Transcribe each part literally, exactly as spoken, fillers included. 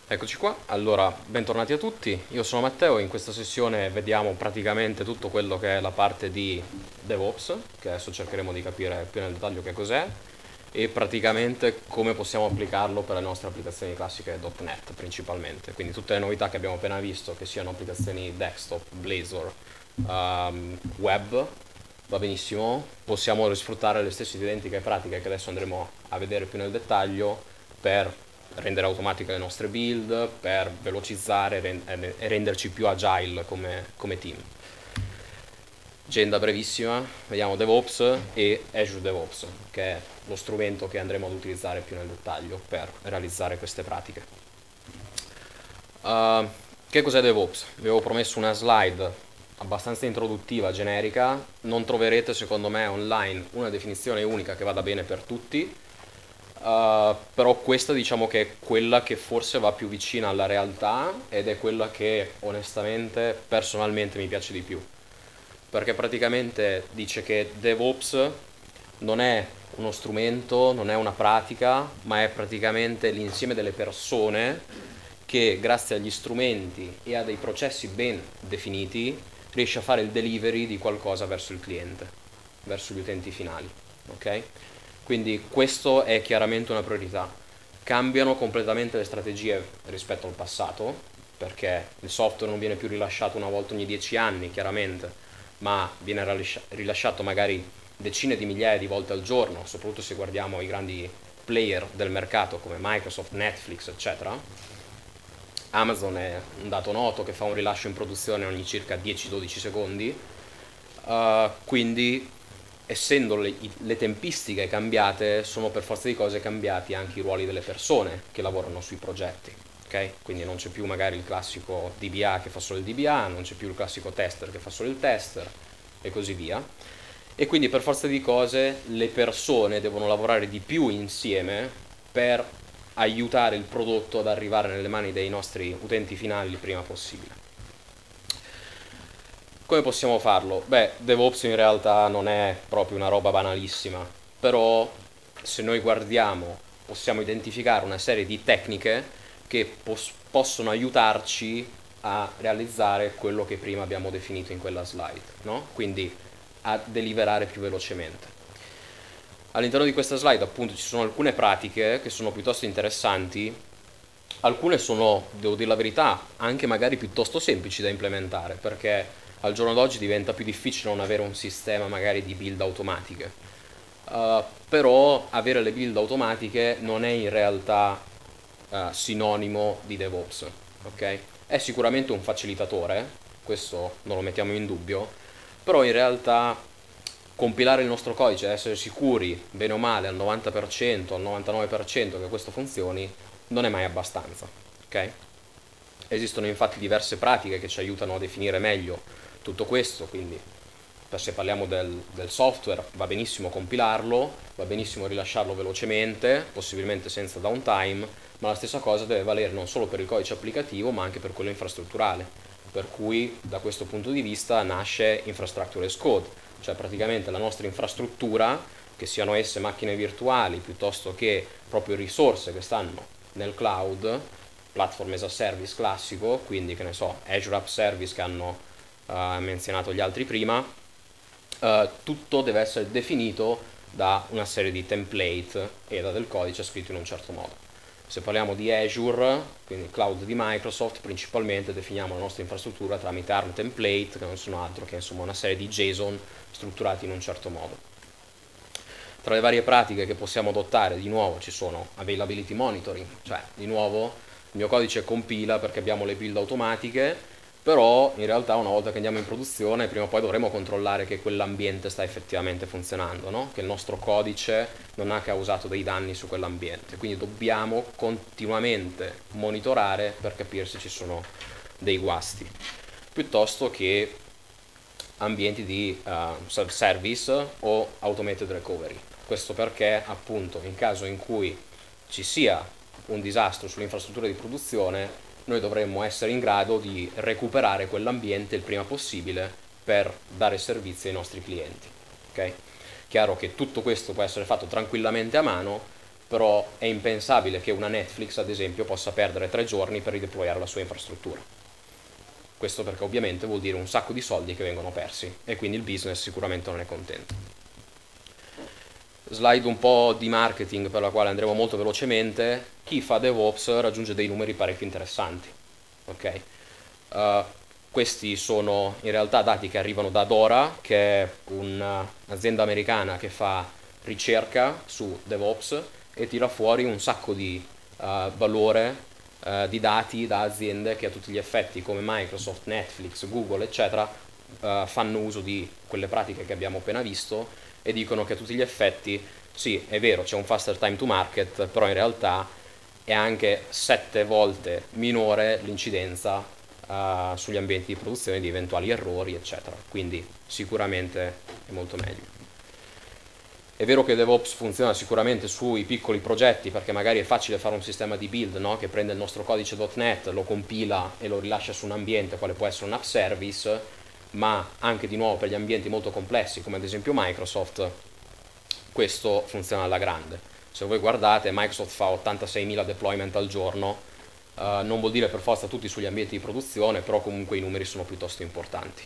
Eccoci qua, allora bentornati a tutti, io sono Matteo e in questa sessione vediamo praticamente tutto quello che è la parte di DevOps, che adesso cercheremo di capire più nel dettaglio che cos'è, e praticamente come possiamo applicarlo per le nostre applicazioni classiche .punto .NET principalmente, quindi tutte le novità che abbiamo appena visto, che siano applicazioni desktop, Blazor, um, web, va benissimo, possiamo sfruttare le stesse identiche pratiche che adesso andremo a vedere più nel dettaglio per rendere automatiche le nostre build, per velocizzare e renderci più agile come, come team. Agenda brevissima, vediamo DevOps e Azure DevOps, che è lo strumento che andremo ad utilizzare più nel dettaglio per realizzare queste pratiche. Uh, che cos'è DevOps? Vi avevo promesso una slide abbastanza introduttiva, generica. Non troverete secondo me online una definizione unica che vada bene per tutti. Uh, però questa diciamo che è quella che forse va più vicina alla realtà ed è quella che onestamente personalmente mi piace di più, perché praticamente dice che DevOps non è uno strumento, non è una pratica, ma è praticamente l'insieme delle persone che grazie agli strumenti e a dei processi ben definiti riesce a fare il delivery di qualcosa verso il cliente, verso gli utenti finali, ok? Quindi questo è chiaramente una priorità. Cambiano completamente le strategie rispetto al passato, perché il software non viene più rilasciato una volta ogni dieci anni, chiaramente, ma viene rilasciato magari decine di migliaia di volte al giorno, soprattutto se guardiamo i grandi player del mercato come Microsoft, Netflix, eccetera. Amazon è un dato noto che fa un rilascio in produzione ogni circa dieci dodici secondi, uh, quindi essendo le, le tempistiche cambiate, sono per forza di cose cambiati anche i ruoli delle persone che lavorano sui progetti. Okay? Quindi non c'è più magari il classico D B A che fa solo il D B A, non c'è più il classico tester che fa solo il tester e così via. E quindi per forza di cose le persone devono lavorare di più insieme per aiutare il prodotto ad arrivare nelle mani dei nostri utenti finali il prima possibile. Come possiamo farlo? Beh, DevOps in realtà non è proprio una roba banalissima, però se noi guardiamo possiamo identificare una serie di tecniche che pos- possono aiutarci a realizzare quello che prima abbiamo definito in quella slide, no? Quindi a deliverare più velocemente. All'interno di questa slide appunto ci sono alcune pratiche che sono piuttosto interessanti, alcune sono, devo dire la verità, anche magari piuttosto semplici da implementare, perché al giorno d'oggi diventa più difficile non avere un sistema magari di build automatiche. Uh, però avere le build automatiche non è in realtà uh, sinonimo di DevOps, ok? È sicuramente un facilitatore, questo non lo mettiamo in dubbio, però in realtà compilare il nostro codice, essere sicuri, bene o male, al novanta per cento, al novantanove per cento che questo funzioni, non è mai abbastanza, ok? Esistono infatti diverse pratiche che ci aiutano a definire meglio tutto questo, quindi se parliamo del, del software va benissimo compilarlo, va benissimo rilasciarlo velocemente, possibilmente senza downtime, ma la stessa cosa deve valere non solo per il codice applicativo ma anche per quello infrastrutturale, per cui da questo punto di vista nasce Infrastructure as Code, cioè praticamente la nostra infrastruttura, che siano esse macchine virtuali piuttosto che proprio risorse che stanno nel cloud, platform as a service classico, quindi che ne so, Azure App Service che hanno uh, menzionato gli altri prima, Uh, tutto deve essere definito da una serie di template e da del codice scritto in un certo modo. Se parliamo di Azure, quindi cloud di Microsoft, principalmente definiamo la nostra infrastruttura tramite A R M template, che non sono altro che insomma una serie di JSON strutturati in un certo modo. Tra le varie pratiche che possiamo adottare, di nuovo, ci sono availability monitoring, cioè di nuovo il mio codice compila perché abbiamo le build automatiche, però in realtà una volta che andiamo in produzione prima o poi dovremo controllare che quell'ambiente sta effettivamente funzionando, no? Che il nostro codice non ha causato dei danni su quell'ambiente, quindi dobbiamo continuamente monitorare per capire se ci sono dei guasti, piuttosto che ambienti di uh, self-service o automated recovery. Questo perché appunto in caso in cui ci sia un disastro sull'infrastruttura di produzione noi dovremmo essere in grado di recuperare quell'ambiente il prima possibile per dare servizi ai nostri clienti. Okay? Chiaro che tutto questo può essere fatto tranquillamente a mano, però è impensabile che una Netflix, ad esempio, possa perdere tre giorni per rideployare la sua infrastruttura. Questo perché ovviamente vuol dire un sacco di soldi che vengono persi e quindi il business sicuramente non è contento. Slide un po' di marketing per la quale andremo molto velocemente. Chi fa DevOps raggiunge dei numeri parecchio interessanti. Ok? Uh, questi sono in realtà dati che arrivano da Dora, che è un'azienda americana che fa ricerca su DevOps e tira fuori un sacco di uh, valore uh, di dati da aziende che a tutti gli effetti come Microsoft, Netflix, Google eccetera uh, fanno uso di quelle pratiche che abbiamo appena visto e dicono che a tutti gli effetti sì, è vero, c'è un faster time to market, però in realtà è anche sette volte minore l'incidenza uh, sugli ambienti di produzione di eventuali errori eccetera, quindi sicuramente è molto meglio. È vero che DevOps funziona sicuramente sui piccoli progetti perché magari è facile fare un sistema di build, no? Che prende il nostro codice punto net, lo compila e lo rilascia su un ambiente quale può essere un app service, ma anche di nuovo per gli ambienti molto complessi come ad esempio Microsoft questo funziona alla grande. Se voi guardate Microsoft fa ottantaseimila deployment al giorno, uh, non vuol dire per forza tutti sugli ambienti di produzione, però comunque i numeri sono piuttosto importanti.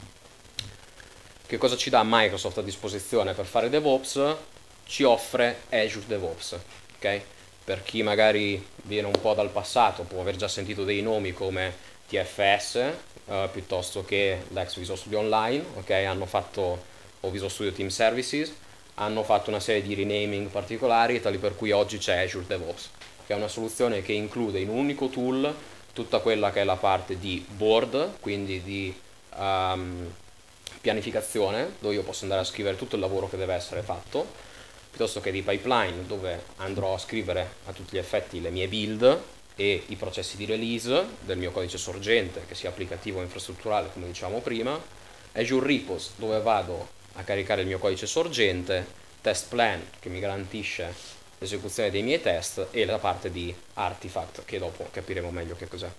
Che cosa ci dà Microsoft a disposizione per fare DevOps? Ci offre Azure DevOps, ok? Per chi magari viene un po' dal passato può aver già sentito dei nomi come T F S uh, piuttosto che l'ex Visual Studio Online, ok? Hanno fatto o Visual Studio Team Services, hanno fatto una serie di renaming particolari tali per cui oggi c'è Azure DevOps, che è una soluzione che include in un unico tool tutta quella che è la parte di board, quindi di um, pianificazione, dove io posso andare a scrivere tutto il lavoro che deve essere fatto, piuttosto che di pipeline, dove andrò a scrivere a tutti gli effetti le mie build e i processi di release del mio codice sorgente, che sia applicativo o infrastrutturale, come dicevamo prima, Azure Repos, dove vado a caricare il mio codice sorgente, Test Plan, che mi garantisce l'esecuzione dei miei test, e la parte di Artifact, che dopo capiremo meglio che cos'è.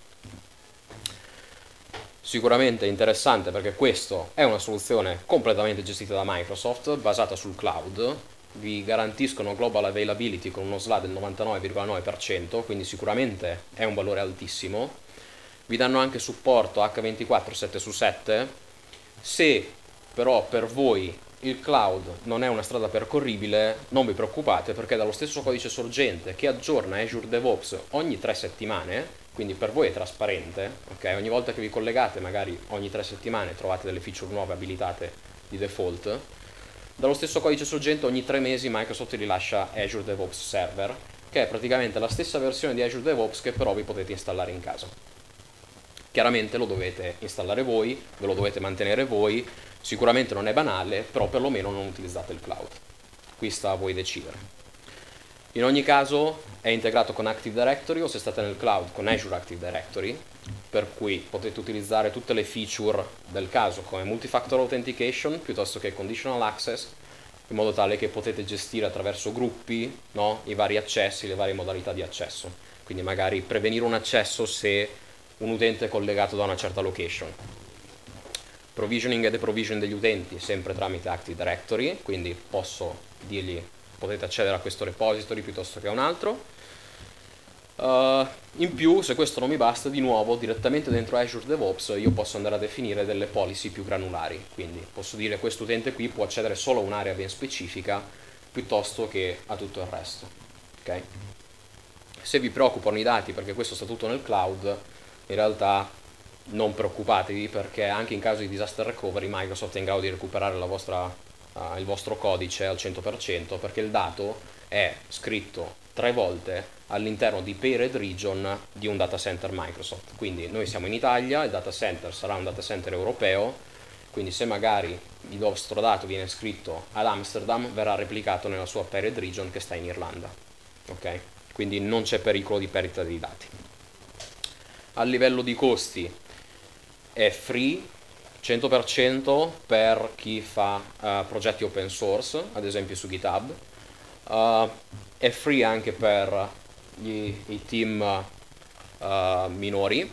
Sicuramente interessante perché questa è una soluzione completamente gestita da Microsoft, basata sul cloud, vi garantiscono global availability con uno S L A del novantanove virgola nove per cento, quindi sicuramente è un valore altissimo, vi danno anche supporto acca ventiquattro sette su sette, se però per voi il cloud non è una strada percorribile, non vi preoccupate perché dallo stesso codice sorgente che aggiorna Azure DevOps ogni tre settimane, quindi per voi è trasparente, ok? Ogni volta che vi collegate, magari ogni tre settimane trovate delle feature nuove abilitate di default, dallo stesso codice sorgente ogni tre mesi Microsoft rilascia Azure DevOps Server, che è praticamente la stessa versione di Azure DevOps che però vi potete installare in casa. Chiaramente lo dovete installare voi, ve lo dovete mantenere voi, sicuramente non è banale, però perlomeno non utilizzate il cloud. Qui sta a voi decidere. In ogni caso è integrato con Active Directory o se state nel cloud con Azure Active Directory, per cui potete utilizzare tutte le feature del caso come Multifactor Authentication piuttosto che Conditional Access, in modo tale che potete gestire attraverso gruppi, no, i vari accessi, le varie modalità di accesso. Quindi magari prevenire un accesso se un utente è collegato da una certa location. Provisioning e deprovisioning degli utenti sempre tramite Active Directory, quindi posso dirgli potete accedere a questo repository piuttosto che a un altro. Uh, in più, se questo non mi basta, di nuovo direttamente dentro Azure DevOps io posso andare a definire delle policy più granulari, quindi posso dire questo utente qui può accedere solo a un'area ben specifica piuttosto che a tutto il resto. Okay? Se vi preoccupano i dati perché questo sta tutto nel cloud, in realtà non preoccupatevi perché anche in caso di disaster recovery Microsoft è in grado di recuperare la vostra, uh, il vostro codice al cento per cento perché il dato è scritto tre volte all'interno di paired region di un data center Microsoft. Quindi noi siamo in Italia, il data center sarà un data center europeo, quindi se magari il vostro dato viene scritto ad Amsterdam verrà replicato nella sua paired region che sta in Irlanda. Ok? Quindi non c'è pericolo di perdita di dati. A livello di costi è free cento per cento per chi fa uh, progetti open source, ad esempio su GitHub. Uh, è free anche per gli, i team uh, minori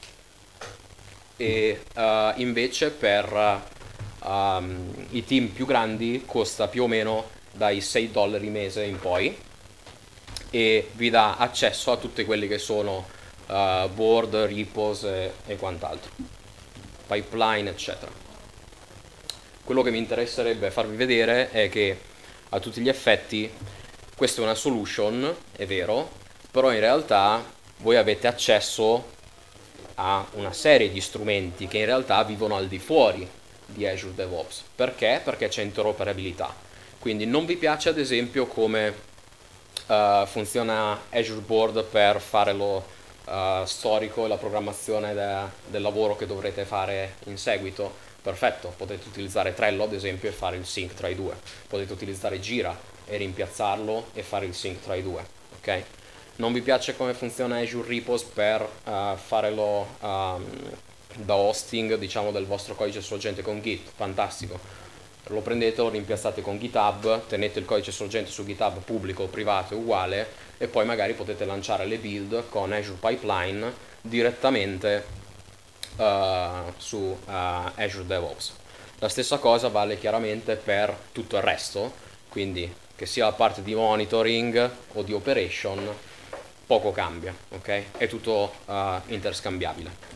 e uh, invece per um, i team più grandi costa più o meno dai sei dollari mese in poi. e vi dà accesso a tutti quelli che sono uh, board, repos e, e quant'altro, pipeline, eccetera. Quello che mi interesserebbe farvi vedere è che a tutti gli effetti questa è una solution, è vero, però in realtà voi avete accesso a una serie di strumenti che in realtà vivono al di fuori di Azure DevOps. Perché? Perché c'è interoperabilità. Quindi non vi piace ad esempio come uh, funziona Azure Board per fare lo uh, storico e la programmazione de- del lavoro che dovrete fare in seguito? Perfetto, potete utilizzare Trello ad esempio e fare il sync tra i due. Potete utilizzare Gira e rimpiazzarlo e fare il sync tra i due. Ok? Non vi piace come funziona Azure Repos per uh, fare lo um, da hosting, diciamo, del vostro codice sorgente con Git? Fantastico. Lo prendete, lo rimpiazzate con GitHub, tenete il codice sorgente su GitHub pubblico o privato è uguale e poi magari potete lanciare le build con Azure Pipeline direttamente uh, su uh, Azure DevOps. La stessa cosa vale chiaramente per tutto il resto, quindi che sia la parte di monitoring o di operation, poco cambia, ok? È tutto uh, interscambiabile.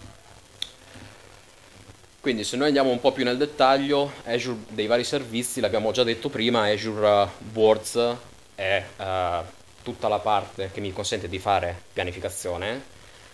Quindi se noi andiamo un po' più nel dettaglio, Azure dei vari servizi, l'abbiamo già detto prima, Azure uh, Boards è uh, tutta la parte che mi consente di fare pianificazione.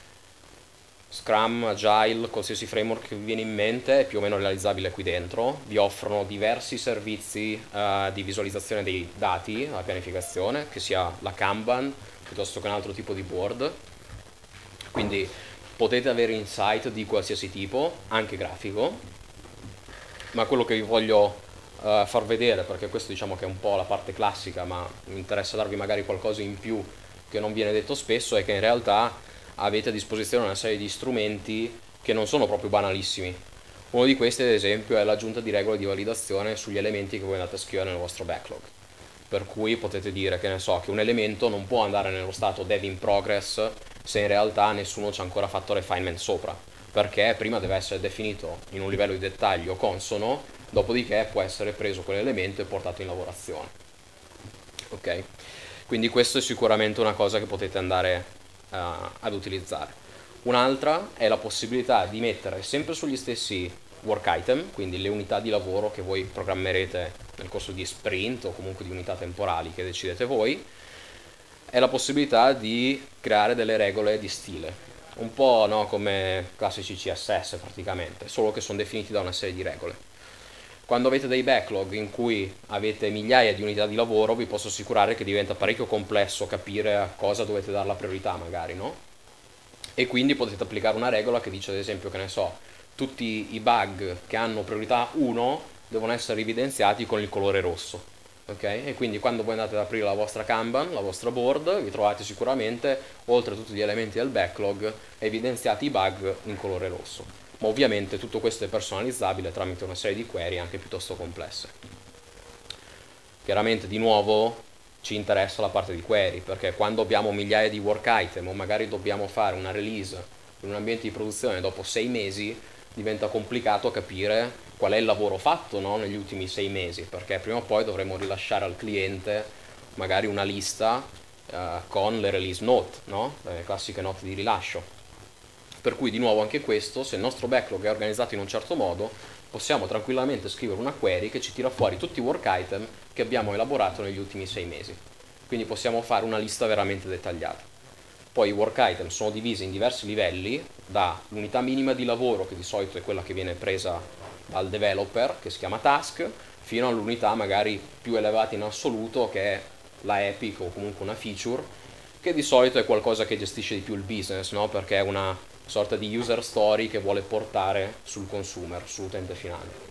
Scrum, Agile, qualsiasi framework che vi viene in mente è più o meno realizzabile qui dentro. Vi offrono diversi servizi uh, di visualizzazione dei dati alla pianificazione, che sia la Kanban piuttosto che un altro tipo di board. Quindi potete avere insight di qualsiasi tipo, anche grafico, ma quello che vi voglio uh, far vedere, perché questo diciamo che è un po' la parte classica, ma mi interessa darvi magari qualcosa in più che non viene detto spesso, è che in realtà avete a disposizione una serie di strumenti che non sono proprio banalissimi. Uno di questi ad esempio è l'aggiunta di regole di validazione sugli elementi che voi andate a scrivere nel vostro backlog. Per cui potete dire, che ne so, che un elemento non può andare nello stato dev in progress se in realtà nessuno ci ha ancora fatto refinement sopra, perché prima deve essere definito in un livello di dettaglio consono, dopodiché può essere preso quell'elemento e portato in lavorazione. Ok? Quindi questo è sicuramente una cosa che potete andare uh, ad utilizzare. Un'altra è la possibilità di mettere sempre sugli stessi work item, quindi le unità di lavoro che voi programmerete nel corso di sprint o comunque di unità temporali che decidete voi, è la possibilità di creare delle regole di stile, un po' no, come classici C S S praticamente, solo che sono definiti da una serie di regole. Quando avete dei backlog in cui avete migliaia di unità di lavoro, vi posso assicurare che diventa parecchio complesso capire a cosa dovete dare la priorità magari, no? E quindi potete applicare una regola che dice ad esempio, che ne so, tutti i bug che hanno priorità uno devono essere evidenziati con il colore rosso. Ok? E quindi quando voi andate ad aprire la vostra Kanban, la vostra board, vi trovate sicuramente, oltre a tutti gli elementi del backlog, evidenziati i bug in colore rosso. Ma ovviamente tutto questo è personalizzabile tramite una serie di query anche piuttosto complesse. Chiaramente di nuovo ci interessa la parte di query, perché quando abbiamo migliaia di work item o magari dobbiamo fare una release in un ambiente di produzione dopo sei mesi, diventa complicato capire qual è il lavoro fatto, no, negli ultimi sei mesi, perché prima o poi dovremo rilasciare al cliente magari una lista uh, con le release note, no? Le classiche note di rilascio. Per cui di nuovo anche questo, se il nostro backlog è organizzato in un certo modo, possiamo tranquillamente scrivere una query che ci tira fuori tutti i work item che abbiamo elaborato negli ultimi sei mesi. Quindi possiamo fare una lista veramente dettagliata. Poi i work item sono divisi in diversi livelli, dall'unità minima di lavoro, che di solito è quella che viene presa dal developer, che si chiama task, fino all'unità magari più elevata in assoluto, che è la epic o comunque una feature, che di solito è qualcosa che gestisce di più il business, no? Perché è una sorta di user story che vuole portare sul consumer, sull'utente finale.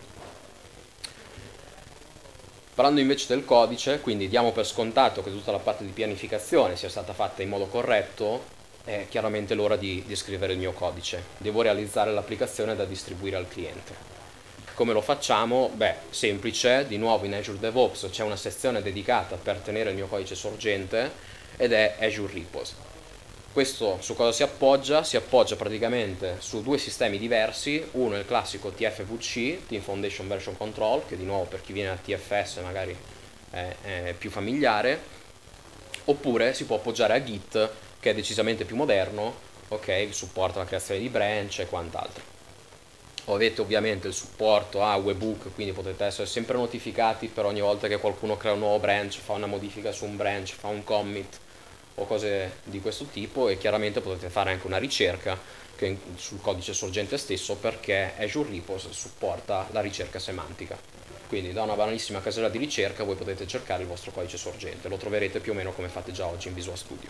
Parlando invece del codice, quindi diamo per scontato che tutta la parte di pianificazione sia stata fatta in modo corretto, è chiaramente l'ora di, di scrivere il mio codice. Devo realizzare l'applicazione da distribuire al cliente. Come lo facciamo? Beh, semplice, di nuovo in Azure DevOps c'è una sezione dedicata per tenere il mio codice sorgente ed è Azure Repos. Questo su cosa si appoggia? Si appoggia praticamente su due sistemi diversi, uno è il classico T F V C, Team Foundation Version Control, che di nuovo per chi viene da T F S magari è, è più familiare, oppure si può appoggiare a Git, che è decisamente più moderno, ok, supporta la creazione di branch e quant'altro. Avete ovviamente il supporto a webhook, quindi potete essere sempre notificati per ogni volta che qualcuno crea un nuovo branch, fa una modifica su un branch, fa un commit o cose di questo tipo, e chiaramente potete fare anche una ricerca che, sul codice sorgente stesso, perché Azure Repos supporta la ricerca semantica. Quindi da una banalissima casella di ricerca voi potete cercare il vostro codice sorgente, lo troverete più o meno come fate già oggi in Visual Studio.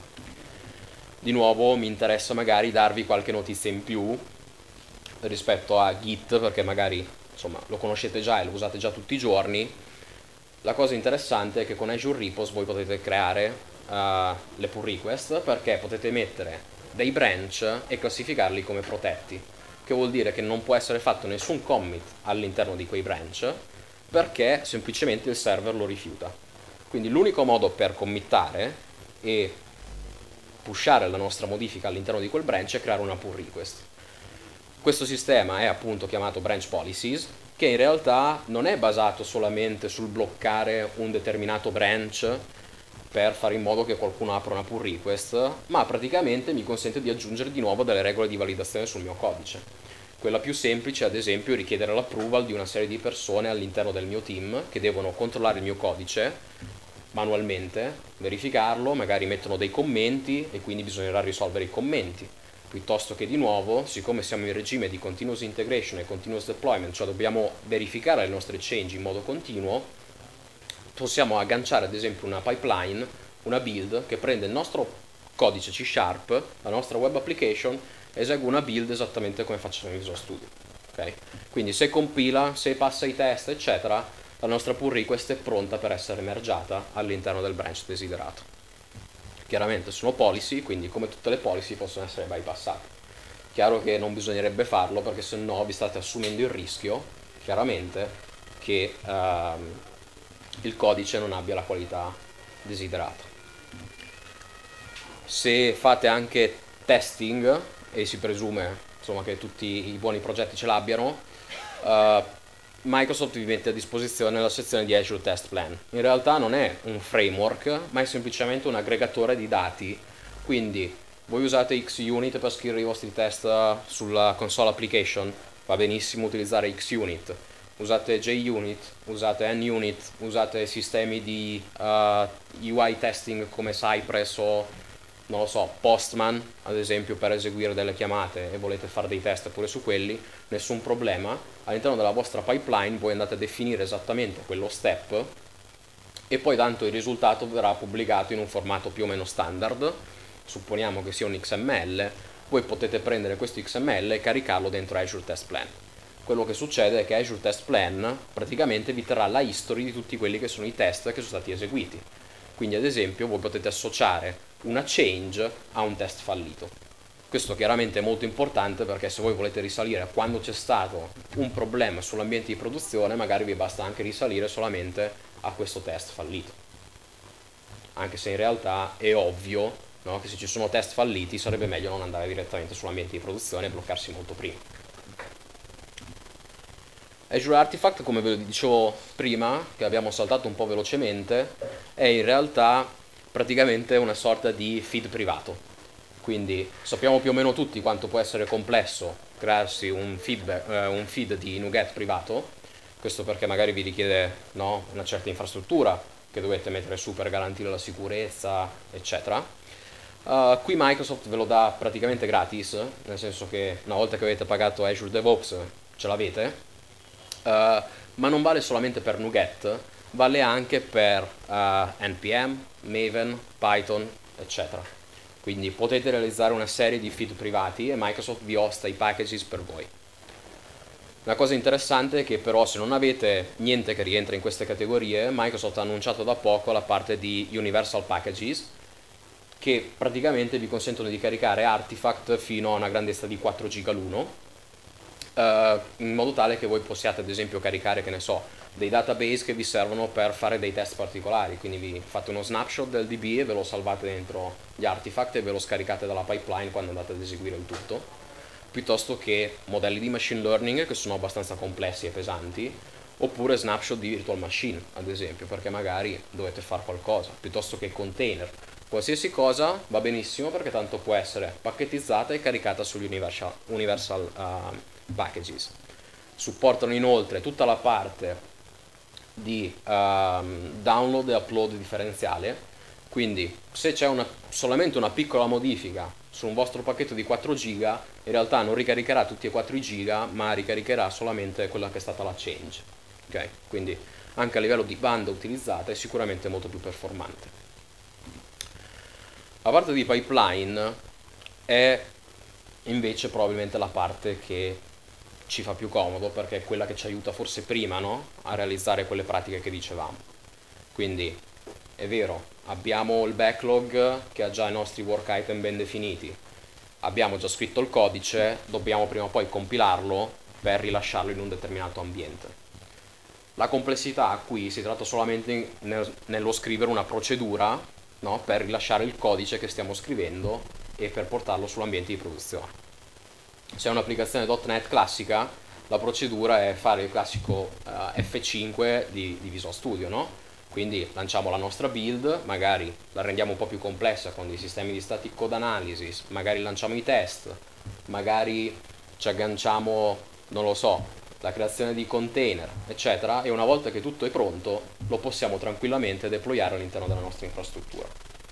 Di nuovo mi interessa magari darvi qualche notizia in più rispetto a Git, perché magari insomma lo conoscete già e lo usate già tutti i giorni. La cosa interessante è che con Azure Repos voi potete creare uh, le pull request, perché potete mettere dei branch e classificarli come protetti, che vuol dire che non può essere fatto nessun commit all'interno di quei branch, perché semplicemente il server lo rifiuta. Quindi l'unico modo per committare e pushare la nostra modifica all'interno di quel branch è creare una pull request. Questo sistema è appunto chiamato branch policies, che in realtà non è basato solamente sul bloccare un determinato branch per fare in modo che qualcuno apra una pull request, ma praticamente mi consente di aggiungere di nuovo delle regole di validazione sul mio codice. Quella più semplice, ad esempio, è richiedere l'approval di una serie di persone all'interno del mio team che devono controllare il mio codice manualmente, verificarlo, magari mettono dei commenti e quindi bisognerà risolvere i commenti. Piuttosto che di nuovo, siccome siamo in regime di continuous integration e continuous deployment, cioè dobbiamo verificare le nostre change in modo continuo, possiamo agganciare ad esempio una pipeline, una build che prende il nostro codice C Sharp, la nostra web application, e esegue una build esattamente come facciamo in Visual Studio. Okay? Quindi se compila, se passa i test, eccetera, la nostra pull request è pronta per essere mergiata all'interno del branch desiderato. Chiaramente sono policy, quindi come tutte le policy possono essere bypassate. Chiaro che non bisognerebbe farlo, perché se no vi state assumendo il rischio, chiaramente, che ehm, il codice non abbia la qualità desiderata. Se fate anche testing, e si presume insomma che tutti i buoni progetti ce l'abbiano, eh, Microsoft vi mette a disposizione la sezione di Azure Test Plan. In realtà non è un framework, ma è semplicemente un aggregatore di dati. Quindi voi usate XUnit per scrivere i vostri test sulla console application, va benissimo utilizzare XUnit. Usate JUnit, usate NUnit, usate sistemi di uh, U I testing come Cypress o non lo so, Postman ad esempio, per eseguire delle chiamate, e volete fare dei test pure su quelli, nessun problema. All'interno della vostra pipeline voi andate a definire esattamente quello step, e poi tanto il risultato verrà pubblicato in un formato più o meno standard, supponiamo che sia un X M L. Voi potete prendere questo X M L e caricarlo dentro Azure Test Plan. Quello che succede è che Azure Test Plan praticamente vi terrà la history di tutti quelli che sono i test che sono stati eseguiti. Quindi ad esempio voi potete associare una change a un test fallito. Questo chiaramente è molto importante, perché se voi volete risalire a quando c'è stato un problema sull'ambiente di produzione, magari vi basta anche risalire solamente a questo test fallito. Anche se in realtà è ovvio, no, che se ci sono test falliti sarebbe meglio non andare direttamente sull'ambiente di produzione e bloccarsi molto prima. Azure Artifact, come ve lo dicevo prima, che abbiamo saltato un po' velocemente, è in realtà praticamente una sorta di feed privato. Quindi sappiamo più o meno tutti quanto può essere complesso crearsi un, feedback, eh, un feed di NuGet privato. Questo perché magari vi richiede, no, una certa infrastruttura che dovete mettere su per garantire la sicurezza, eccetera. Uh, qui Microsoft ve lo dà praticamente gratis, nel senso che una volta che avete pagato Azure DevOps ce l'avete. Uh, ma non vale solamente per NuGet, vale anche per uh, N P M, Maven, Python, eccetera. Quindi potete realizzare una serie di feed privati e Microsoft vi hosta i packages per voi. La cosa interessante è che però, se non avete niente che rientra in queste categorie, Microsoft ha annunciato da poco la parte di Universal Packages, che praticamente vi consentono di caricare Artifact fino a una grandezza di quattro giga l'uno, Uh, in modo tale che voi possiate ad esempio caricare, che ne so, dei database che vi servono per fare dei test particolari. Quindi vi fate uno snapshot del D B e ve lo salvate dentro gli artifact e ve lo scaricate dalla pipeline quando andate ad eseguire il tutto, piuttosto che modelli di machine learning che sono abbastanza complessi e pesanti, oppure snapshot di virtual machine, ad esempio, perché magari dovete fare qualcosa, piuttosto che container. Qualsiasi cosa va benissimo perché tanto può essere pacchettizzata e caricata sugli universal, universal uh, packages. Supportano inoltre tutta la parte di um, download e upload differenziale, quindi se c'è una, solamente una piccola modifica su un vostro pacchetto di quattro giga, in realtà non ricaricherà tutti e quattro i giga, ma ricaricherà solamente quella che è stata la change. Ok? Quindi anche a livello di banda utilizzata è sicuramente molto più performante. La parte di pipeline è invece probabilmente la parte che ci fa più comodo perché è quella che ci aiuta forse prima, no? A realizzare quelle pratiche che dicevamo. Quindi è vero, abbiamo il backlog che ha già i nostri work item ben definiti, abbiamo già scritto il codice, dobbiamo prima o poi compilarlo per rilasciarlo in un determinato ambiente. La complessità qui si tratta solamente nel, nello scrivere una procedura, no? Per rilasciare il codice che stiamo scrivendo e per portarlo sull'ambiente di produzione. Se è un'applicazione .NET classica, la procedura è fare il classico uh, F cinque di, di Visual Studio, no? Quindi lanciamo la nostra build, magari la rendiamo un po' più complessa con dei sistemi di static code analysis, magari lanciamo i test, magari ci agganciamo, non lo so, la creazione di container, eccetera, e una volta che tutto è pronto lo possiamo tranquillamente deployare all'interno della nostra infrastruttura.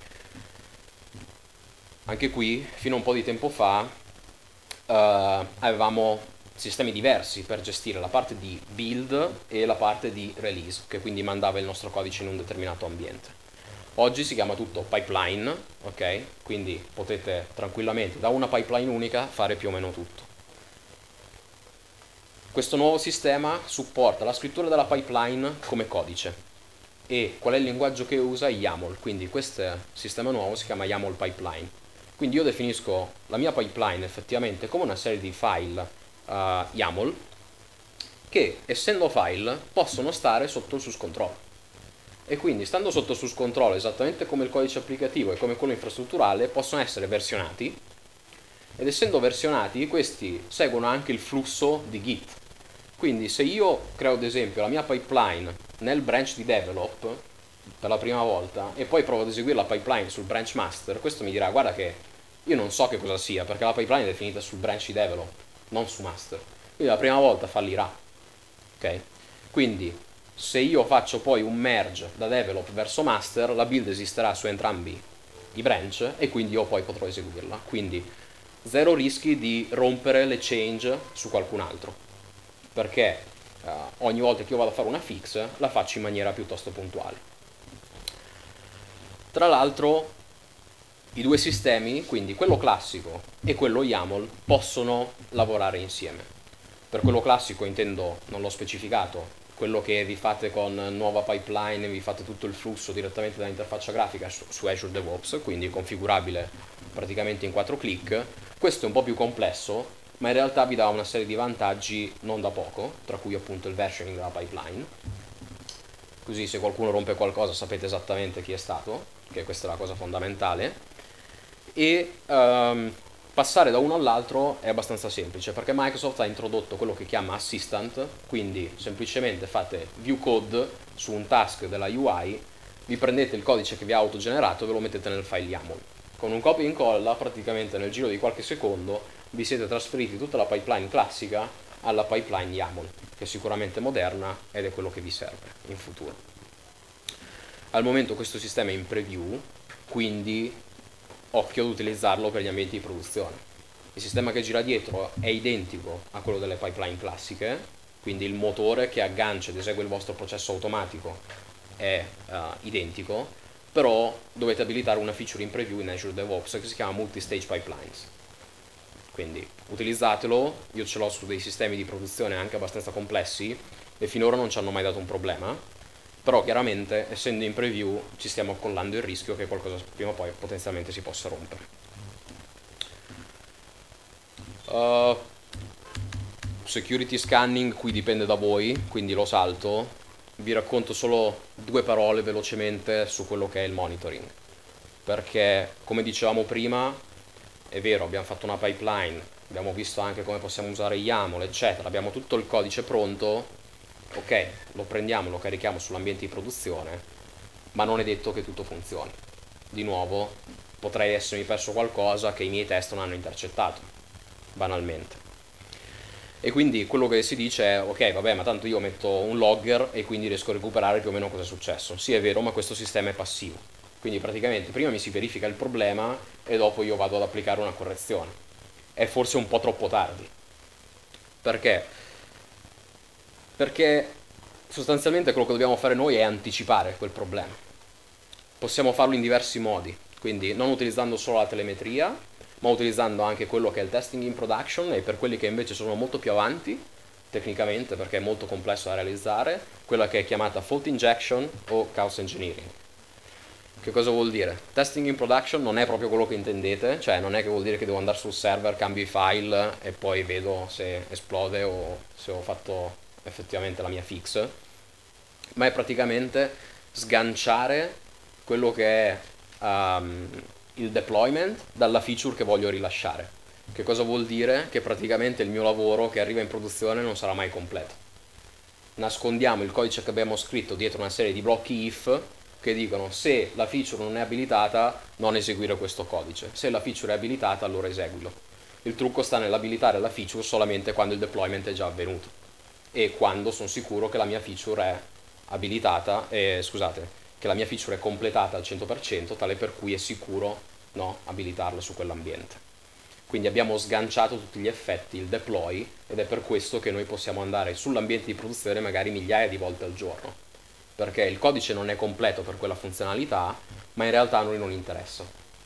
Anche qui, fino a un po' di tempo fa, Uh, avevamo sistemi diversi per gestire la parte di build e la parte di release, che quindi mandava il nostro codice in un determinato ambiente. Oggi si chiama tutto pipeline, ok? Quindi potete tranquillamente da una pipeline unica fare più o meno tutto. Questo nuovo sistema supporta la scrittura della pipeline come codice. E qual è il linguaggio che usa? YAML, quindi questo sistema nuovo si chiama YAML pipeline. Quindi io definisco la mia pipeline effettivamente come una serie di file uh, YAML che, essendo file, possono stare sotto il source control. E quindi, stando sotto il source control, esattamente come il codice applicativo e come quello infrastrutturale, possono essere versionati. Ed essendo versionati, questi seguono anche il flusso di Git. Quindi se io creo ad esempio la mia pipeline nel branch di develop per la prima volta e poi provo ad eseguire la pipeline sul branch master, questo mi dirà guarda che io non so che cosa sia perché la pipeline è definita sul branch di develop, non su master. Quindi la prima volta fallirà. Ok? Quindi se io faccio poi un merge da develop verso master, la build esisterà su entrambi i branch e quindi io poi potrò eseguirla. Quindi zero rischi di rompere le change su qualcun altro, perché uh, ogni volta che io vado a fare una fix la faccio in maniera piuttosto puntuale. Tra l'altro i due sistemi, quindi quello classico e quello YAML, possono lavorare insieme. Per quello classico intendo, non l'ho specificato, quello che vi fate con nuova pipeline, vi fate tutto il flusso direttamente dall'interfaccia grafica su, su Azure DevOps, quindi configurabile praticamente in quattro clic. Questo è un po' più complesso, ma in realtà vi dà una serie di vantaggi non da poco, tra cui appunto il versioning della pipeline. Così se qualcuno rompe qualcosa sapete esattamente chi è stato, che questa è la cosa fondamentale. E um, passare da uno all'altro è abbastanza semplice perché Microsoft ha introdotto quello che chiama Assistant, quindi semplicemente fate view code su un task della U I, vi prendete il codice che vi ha autogenerato e ve lo mettete nel file YAML. Con un copia e incolla, praticamente nel giro di qualche secondo, vi siete trasferiti tutta la pipeline classica alla pipeline YAML, che è sicuramente moderna ed è quello che vi serve in futuro. Al momento questo sistema è in preview, quindi occhio ad utilizzarlo per gli ambienti di produzione. Il sistema che gira dietro è identico a quello delle pipeline classiche, quindi il motore che aggancia ed esegue il vostro processo automatico è uh, identico, però dovete abilitare una feature in preview in Azure DevOps che si chiama Multi-Stage Pipelines. Quindi utilizzatelo, io ce l'ho su dei sistemi di produzione anche abbastanza complessi e finora non ci hanno mai dato un problema, però chiaramente essendo in preview ci stiamo accollando il rischio che qualcosa prima o poi potenzialmente si possa rompere. Uh, security scanning qui dipende da voi, quindi lo salto. Vi racconto solo due parole velocemente su quello che è il monitoring, perché come dicevamo prima è vero, abbiamo fatto una pipeline, abbiamo visto anche come possiamo usare YAML eccetera, abbiamo tutto il codice pronto, ok, lo prendiamo, lo carichiamo sull'ambiente di produzione, ma non è detto che tutto funzioni. Di nuovo, potrei essermi perso qualcosa che i miei test non hanno intercettato, banalmente. E quindi quello che si dice è, ok, vabbè, ma tanto io metto un logger e quindi riesco a recuperare più o meno cosa è successo. Sì, è vero, ma questo sistema è passivo. Quindi praticamente prima mi si verifica il problema e dopo io vado ad applicare una correzione. È forse un po' troppo tardi. Perché? Perché sostanzialmente quello che dobbiamo fare noi è anticipare quel problema. Possiamo farlo in diversi modi, quindi non utilizzando solo la telemetria, ma utilizzando anche quello che è il testing in production, e per quelli che invece sono molto più avanti tecnicamente perché è molto complesso da realizzare, quella che è chiamata fault injection o chaos engineering. Che cosa vuol dire? Testing in production non è proprio quello che intendete, cioè non è che vuol dire che devo andare sul server, cambio i file e poi vedo se esplode o se ho fatto effettivamente la mia fix, ma è praticamente sganciare quello che è um, il deployment dalla feature che voglio rilasciare. Che cosa vuol dire? Che praticamente il mio lavoro che arriva in produzione non sarà mai completo. Nascondiamo il codice che abbiamo scritto dietro una serie di blocchi if che dicono se la feature non è abilitata non eseguire questo codice, se la feature è abilitata allora eseguilo. Il trucco sta nell'abilitare la feature solamente quando il deployment è già avvenuto e quando sono sicuro che la mia feature è abilitata, eh, scusate, che la mia feature è completata al cento per cento, tale per cui è sicuro, no, abilitarla su quell'ambiente. Quindi abbiamo sganciato tutti gli effetti, il deploy, ed è per questo che noi possiamo andare sull'ambiente di produzione magari migliaia di volte al giorno, perché il codice non è completo per quella funzionalità, ma in realtà a noi non interessa.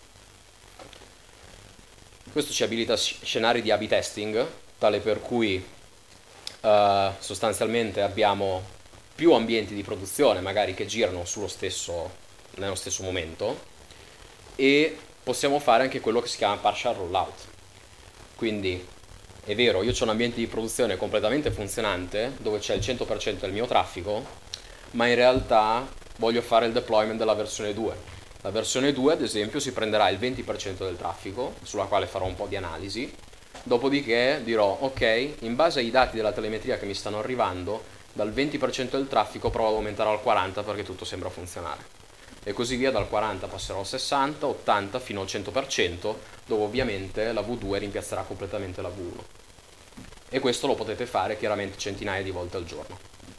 Questo ci abilita a scenari di A B testing, tale per cui uh, sostanzialmente abbiamo più ambienti di produzione, magari che girano sullo stesso, nello stesso momento, e possiamo fare anche quello che si chiama partial rollout. Quindi è vero, io ho un ambiente di produzione completamente funzionante dove c'è il cento per cento del mio traffico, ma in realtà voglio fare il deployment della versione due. La versione due, ad esempio, si prenderà il venti per cento del traffico, sulla quale farò un po' di analisi, dopodiché dirò, ok, in base ai dati della telemetria che mi stanno arrivando, dal venti per cento del traffico provo ad aumentare al quaranta per cento perché tutto sembra funzionare. E così via, dal quaranta passerò al sessanta, ottanta fino al cento per cento, dove ovviamente la V due rimpiazzerà completamente la V uno. E questo lo potete fare chiaramente centinaia di volte al giorno.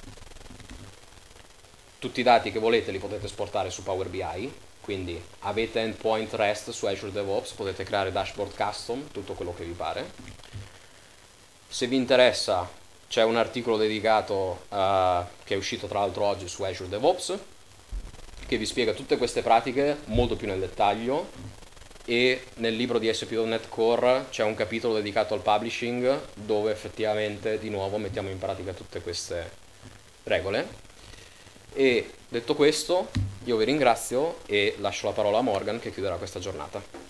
Tutti i dati che volete li potete esportare su Power B I, quindi avete endpoint REST su Azure DevOps, potete creare dashboard custom, tutto quello che vi pare. Se vi interessa c'è un articolo dedicato uh, che è uscito tra l'altro oggi su Azure DevOps, che vi spiega tutte queste pratiche molto più nel dettaglio, e nel libro di A S P punto net Core c'è un capitolo dedicato al publishing dove effettivamente di nuovo mettiamo in pratica tutte queste regole. E detto questo io vi ringrazio e lascio la parola a Morgan che chiuderà questa giornata.